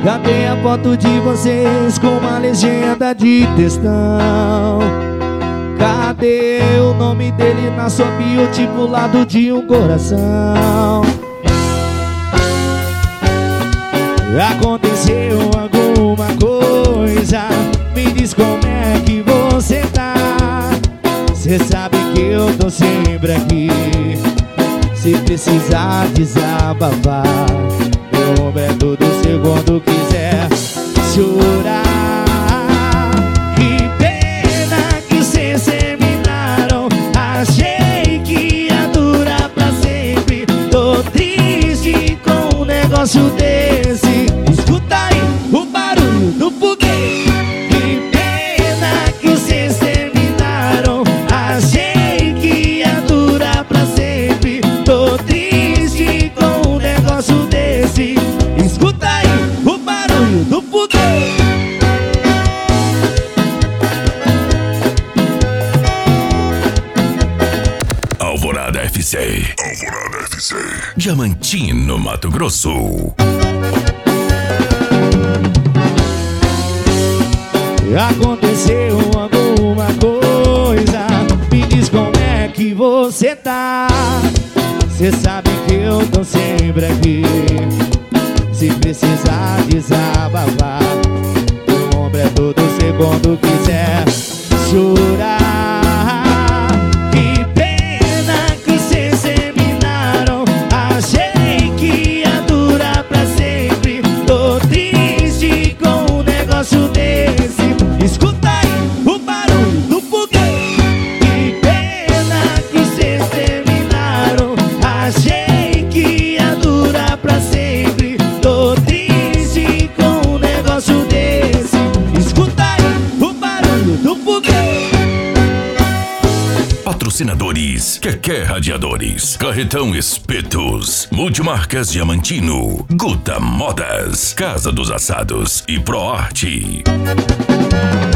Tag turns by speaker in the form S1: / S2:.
S1: Cadê a foto de vocês com uma legenda de textão? Cadê o nome dele na sua bio, tipo lado de um coração? Aconteceu alguma coisa? Me diz como é que você tá. Cê sabe que eu tô sempre aqui, se precisar desabafar. Meu ombro é todo seu quando quiser chorar. Que pena que cês terminaram, achei que ia durar pra sempre. Tô triste com um negócio desse. Escuta aí o barulho do foguete. Que pena que cês terminaram, achei que ia durar pra sempre. Tô triste com um negócio desse. Escuta aí o barulho do foguete.
S2: Alvorada FC. Alvorada FC. Diamantino, Mato Grosso.
S1: Aconteceu alguma coisa? Me diz como é que você tá. Cê sabe que eu tô sempre aqui, se precisar desabafar. O ombro é todo seu quando quiser chorar. Que pena que cês terminaram, achei que ia durar pra sempre. Tô triste com um negócio desse. Escuta aí o barulho do foguete. Que pena que cês terminaram, achei que ia durar pra sempre. Tô triste com um negócio desse. Escuta aí o barulho do foguete.
S2: Patrocinadores: Quequé Radiadores, Carretão Espetos, Multimarcas Diamantino, Guta Modas, Casa dos Assados e ProArte.